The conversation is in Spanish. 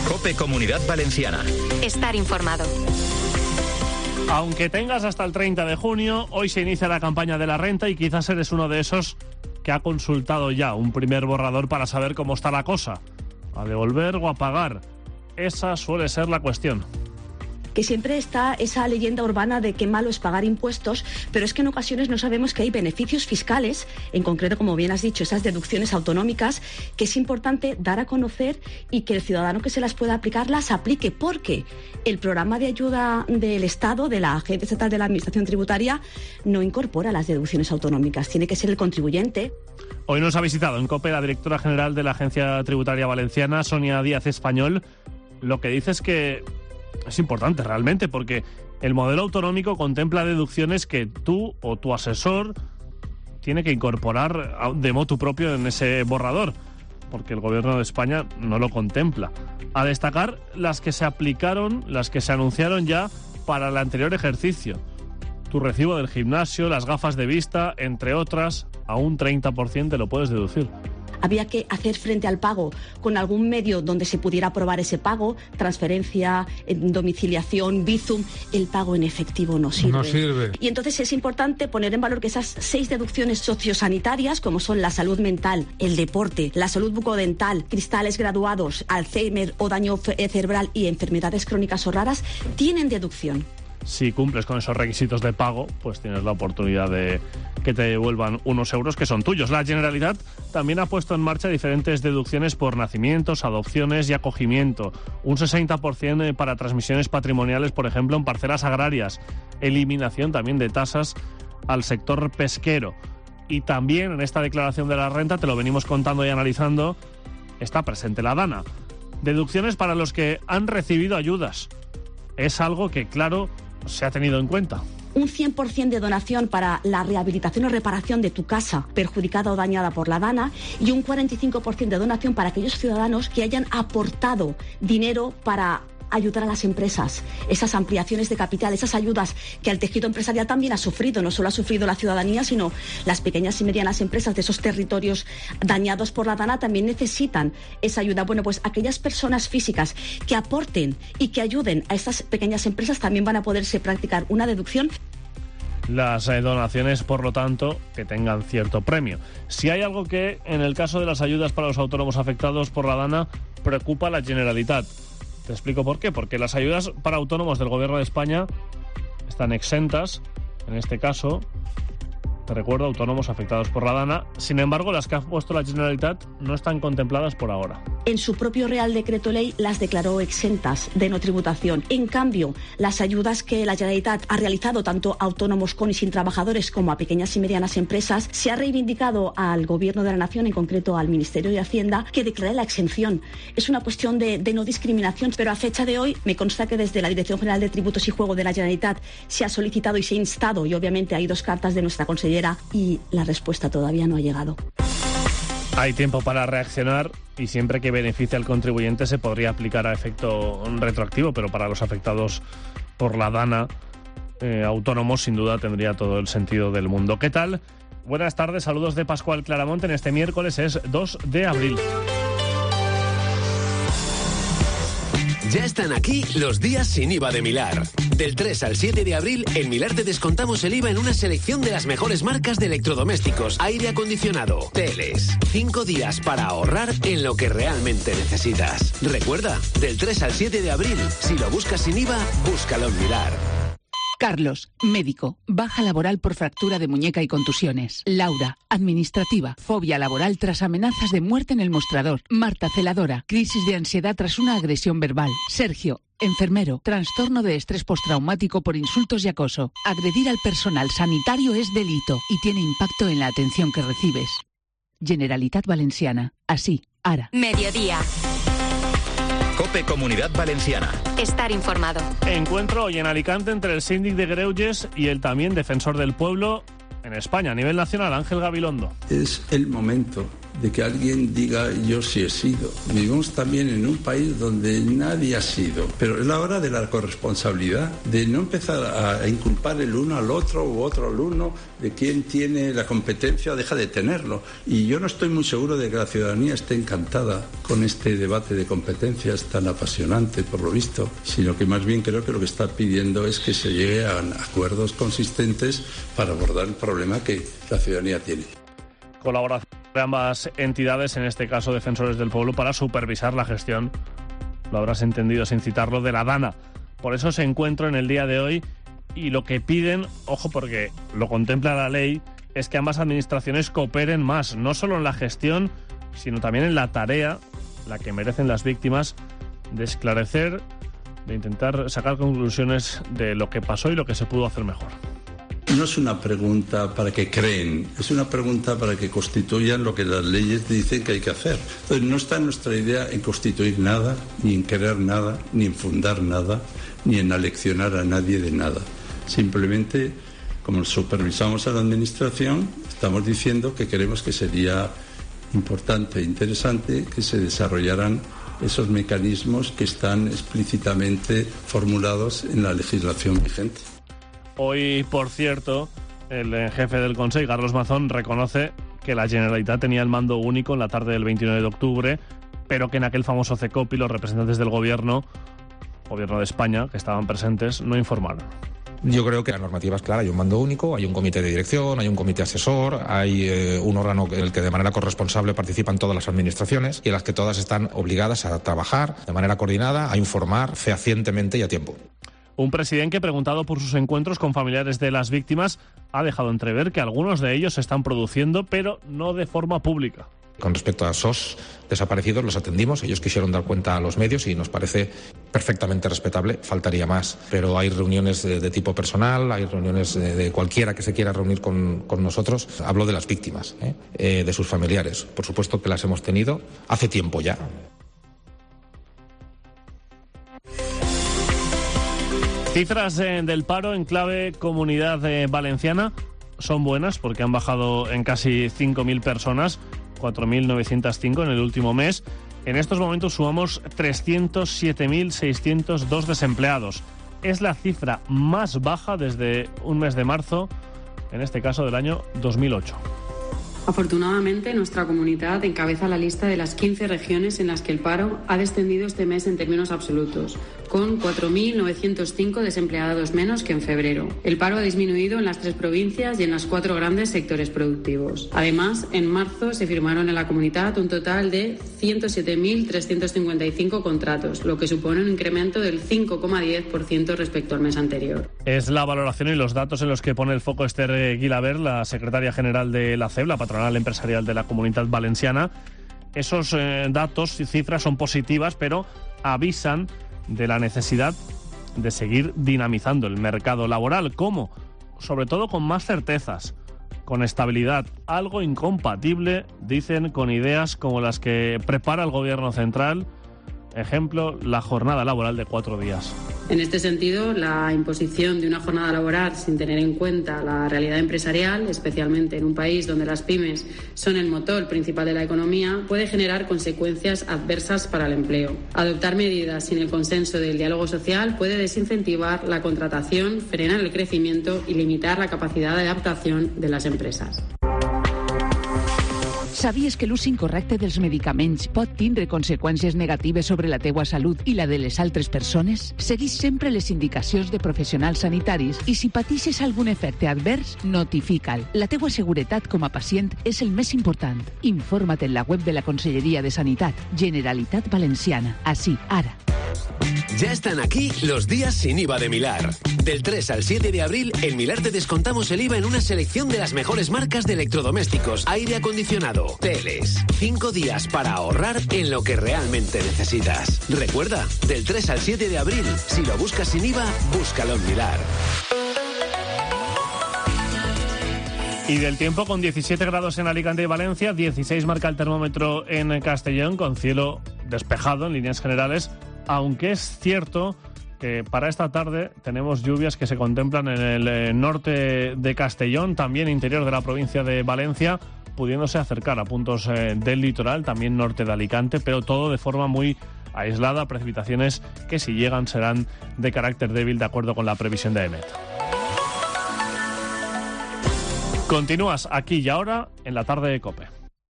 COPE Comunidad Valenciana. Estar informado. Aunque tengas hasta el 30 de junio, hoy se inicia la campaña de la renta y quizás eres uno de esos que ha consultado ya un primer borrador para saber cómo está la cosa. ¿A devolver o a pagar? Esa suele ser la cuestión. Que siempre está esa leyenda urbana de que malo es pagar impuestos, pero es que en ocasiones no sabemos que hay beneficios fiscales, en concreto, como bien has dicho, esas deducciones autonómicas, que es importante dar a conocer y que el ciudadano que se las pueda aplicar las aplique, porque el programa de ayuda del Estado, de la Agencia Estatal de la Administración Tributaria, no incorpora las deducciones autonómicas, tiene que ser el contribuyente. Hoy nos ha visitado en COPE la directora general de la Agencia Tributaria Valenciana, Sonia Díaz Español. Lo que dice es que es importante realmente, porque el modelo autonómico contempla deducciones que tú o tu asesor tiene que incorporar de motu propio en ese borrador, porque el Gobierno de España no lo contempla. A destacar las que se aplicaron, las que se anunciaron ya para el anterior ejercicio. Tu recibo del gimnasio, las gafas de vista, entre otras, a un 30% lo puedes deducir. Había que hacer frente al pago con algún medio donde se pudiera aprobar ese pago, transferencia, domiciliación, Bizum. El pago en efectivo no sirve. No sirve. Y entonces es importante poner en valor que esas 6 deducciones sociosanitarias, como son la salud mental, el deporte, la salud bucodental, cristales graduados, Alzheimer o daño cerebral y enfermedades crónicas o raras, tienen deducción. Si cumples con esos requisitos de pago, pues tienes la oportunidad de que te devuelvan unos euros que son tuyos. La Generalitat también ha puesto en marcha diferentes deducciones por nacimientos, adopciones y acogimiento. Un 60% para transmisiones patrimoniales, por ejemplo, en parcelas agrarias. Eliminación también de tasas al sector pesquero. Y también en esta declaración de la renta, te lo venimos contando y analizando, está presente la DANA. Deducciones para los que han recibido ayudas. Es algo que, claro, se ha tenido en cuenta. Un 100% de donación para la rehabilitación o reparación de tu casa perjudicada o dañada por la DANA y un 45% de donación para aquellos ciudadanos que hayan aportado dinero para ayudar a las empresas, esas ampliaciones de capital, esas ayudas que al tejido empresarial también ha sufrido, no solo ha sufrido la ciudadanía, sino las pequeñas y medianas empresas de esos territorios dañados por la DANA también necesitan esa ayuda. Bueno, pues aquellas personas físicas que aporten y que ayuden a estas pequeñas empresas también van a poderse practicar una deducción. Las donaciones, por lo tanto, que tengan cierto premio. Si hay algo que, en el caso de las ayudas para los autónomos afectados por la DANA, preocupa a la Generalitat. Te explico por qué. Porque las ayudas para autónomos del Gobierno de España están exentas, en este caso, te recuerdo, autónomos afectados por la DANA. Sin embargo, las que ha puesto la Generalitat no están contempladas por ahora. En su propio Real Decreto Ley las declaró exentas de no tributación. En cambio, las ayudas que la Generalitat ha realizado tanto a autónomos con y sin trabajadores como a pequeñas y medianas empresas, se ha reivindicado al Gobierno de la Nación, en concreto al Ministerio de Hacienda, que declare la exención. Es una cuestión de no discriminación, pero a fecha de hoy me consta que desde la Dirección General de Tributos y Juego de la Generalitat se ha solicitado y se ha instado, y obviamente hay 2 cartas de nuestra consellera, y la respuesta todavía no ha llegado. Hay tiempo para reaccionar y siempre que beneficie al contribuyente se podría aplicar a efecto retroactivo, pero para los afectados por la DANA, autónomos, sin duda tendría todo el sentido del mundo. ¿Qué tal? Buenas tardes, saludos de Pascual Claramonte en este miércoles, es 2 de abril. Ya están aquí los días sin IVA de Milar. Del 3 al 7 de abril, en Milar te descontamos el IVA en una selección de las mejores marcas de electrodomésticos, aire acondicionado, teles. 5 días para ahorrar en lo que realmente necesitas. Recuerda, del 3 al 7 de abril, si lo buscas sin IVA, búscalo en Milar. Carlos, médico, baja laboral por fractura de muñeca y contusiones. Laura, administrativa, fobia laboral tras amenazas de muerte en el mostrador. Marta, celadora, crisis de ansiedad tras una agresión verbal. Sergio, enfermero, trastorno de estrés postraumático por insultos y acoso. Agredir al personal sanitario es delito y tiene impacto en la atención que recibes. Generalitat Valenciana. Así, ara. Mediodía. COPE Comunidad Valenciana. Estar informado. Encuentro hoy en Alicante entre el síndic de Greuges y el también defensor del pueblo en España, a nivel nacional, Ángel Gabilondo. Es el momento de que alguien diga yo sí he sido. Vivimos también en un país donde nadie ha sido, pero es la hora de la corresponsabilidad, de no empezar a inculpar el uno al otro u otro al uno, de quién tiene la competencia o deja de tenerlo. Y yo no estoy muy seguro de que la ciudadanía esté encantada con este debate de competencias tan apasionante, por lo visto, sino que más bien creo que lo que está pidiendo es que se llegue a acuerdos consistentes para abordar el problema que la ciudadanía tiene. Colaboración de ambas entidades, en este caso Defensores del Pueblo, para supervisar la gestión, lo habrás entendido sin citarlo, de la DANA. Por eso se encuentro en el día de hoy y lo que piden, ojo porque lo contempla la ley, es que ambas administraciones cooperen más, no solo en la gestión, sino también en la tarea, la que merecen las víctimas, de esclarecer, de intentar sacar conclusiones de lo que pasó y lo que se pudo hacer mejor. No es una pregunta para que creen, es una pregunta para que constituyan lo que las leyes dicen que hay que hacer. Entonces, no está nuestra idea en constituir nada, ni en crear nada, ni en fundar nada, ni en aleccionar a nadie de nada. Simplemente, como supervisamos a la Administración, estamos diciendo que creemos que sería importante e interesante que se desarrollaran esos mecanismos que están explícitamente formulados en la legislación vigente. Hoy, por cierto, el jefe del Consejo, Carlos Mazón, reconoce que la Generalitat tenía el mando único en la tarde del 29 de octubre, pero que en aquel famoso CECOPI los representantes del gobierno de España, que estaban presentes, no informaron. Yo creo que la normativa es clara, hay un mando único, hay un comité de dirección, hay un comité asesor, hay un órgano en el que de manera corresponsable participan todas las administraciones y en las que todas están obligadas a trabajar de manera coordinada, a informar fehacientemente y a tiempo. Un presidente que, preguntado por sus encuentros con familiares de las víctimas, ha dejado entrever que algunos de ellos se están produciendo, pero no de forma pública. Con respecto a SOS desaparecidos, los atendimos, ellos quisieron dar cuenta a los medios y nos parece perfectamente respetable, faltaría más. Pero hay reuniones de tipo personal, hay reuniones de cualquiera que se quiera reunir con nosotros. Hablo de las víctimas, de sus familiares. Por supuesto que las hemos tenido hace tiempo ya. Cifras del paro en clave Comunidad Valenciana son buenas porque han bajado en casi 5.000 personas, 4.905 en el último mes. En estos momentos sumamos 307.602 desempleados. Es la cifra más baja desde un mes de marzo, en este caso del año 2008. Afortunadamente, nuestra comunidad encabeza la lista de las 15 regiones en las que el paro ha descendido este mes en términos absolutos, con 4.905 desempleados menos que en febrero. El paro ha disminuido en las 3 provincias y en los 4 grandes sectores productivos. Además, en marzo se firmaron en la comunidad un total de 107.355 contratos, lo que supone un incremento del 5,10% respecto al mes anterior. Es la valoración y los datos en los que pone el foco Esther Guilabert, la secretaria general de la CEB, la patronal empresarial de la Comunidad Valenciana. Esos datos y cifras son positivas, pero avisan de la necesidad de seguir dinamizando el mercado laboral. ¿Cómo? Sobre todo con más certezas, con estabilidad, algo incompatible, dicen, con ideas como las que prepara el Gobierno central. Ejemplo, la jornada laboral de 4 días. En este sentido, la imposición de una jornada laboral sin tener en cuenta la realidad empresarial, especialmente en un país donde las pymes son el motor principal de la economía, puede generar consecuencias adversas para el empleo. Adoptar medidas sin el consenso del diálogo social puede desincentivar la contratación, frenar el crecimiento y limitar la capacidad de adaptación de las empresas. Sabies que l'ús incorrecte dels medicaments pot tindre conseqüències negatives sobre la teua salut i la de les altres persones? Segueix sempre les indicacions de professionals sanitaris i si patixes algun efecte advers, notifica'l. La teua seguretat com a pacient és el més important. Informa't en la web de la Conselleria de Sanitat, Generalitat Valenciana. Así, ara. Ya están aquí los días sin IVA de Milar. Del 3 al 7 de abril, en Milar te descontamos el IVA en una selección de las mejores marcas de electrodomésticos, aire acondicionado, teles. 5 días para ahorrar en lo que realmente necesitas. Recuerda, del 3 al 7 de abril, si lo buscas sin IVA, búscalo en Milar. Y del tiempo, con 17 grados en Alicante y Valencia, 16 marca el termómetro en Castellón, con cielo despejado en líneas generales, aunque es cierto que para esta tarde tenemos lluvias que se contemplan en el norte de Castellón, también interior de la provincia de Valencia, pudiéndose acercar a puntos del litoral, también norte de Alicante, pero todo de forma muy aislada, precipitaciones que si llegan serán de carácter débil de acuerdo con la previsión de EMET. Continúas aquí y ahora en la tarde de COPE.